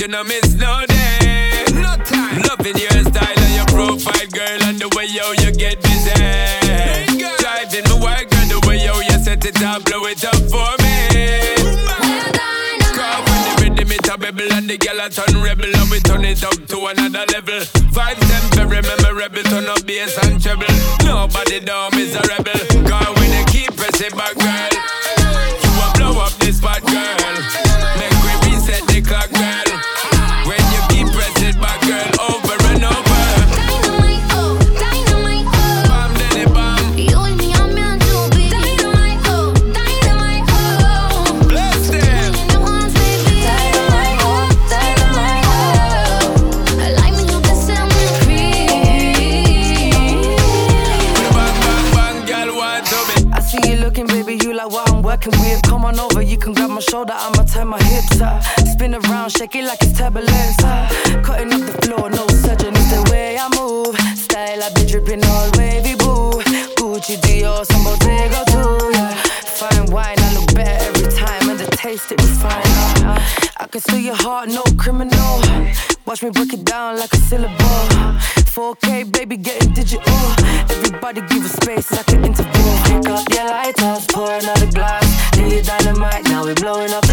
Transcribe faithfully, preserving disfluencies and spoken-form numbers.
you no miss no day. No time. Loving your style and your profile, girl, and the way yo you get busy. Driving my work, girl, the way yo you set it up, blow it up for me. Cause when the rhythm it a bubble and the girl a turn rebel, and we turn it up to another level. Five them very memorable, turn up bass and treble. Nobody down is a rebel. Cause when they keep pressing back, girl, you a blow up this spot, girl. Make we reset the clock, girl. When you keep pressing back, girl, over and over. Dynamite, oh, dynamite, oh. Bam, daddy, bam. You and me are meant to be. Dynamite, oh, dynamite, oh. Bless them. In your arms, baby. Dynamite, oh, dynamite, oh. Like me, you can set me free. Bang, bang, bang, girl, want to be. I see you looking, baby, you like what I'm working with. Come on over, you can grab my shoulder, I'ma turn my hips up. Spin around, shake it like it's turbulence. uh. Cutting up the floor, no surgeon, it's the way I move. Style, I be dripping all wavy, boo. Gucci, Dior, some Bottega too, yeah. Fine wine, I look better every time, and the taste it refine. uh. I can steal your heart, no criminal. Watch me break it down like a syllable. four K, baby, getting digital. Everybody give a space like an interval. Pick up your lighters, pour another glass. Need your dynamite, now we're blowing up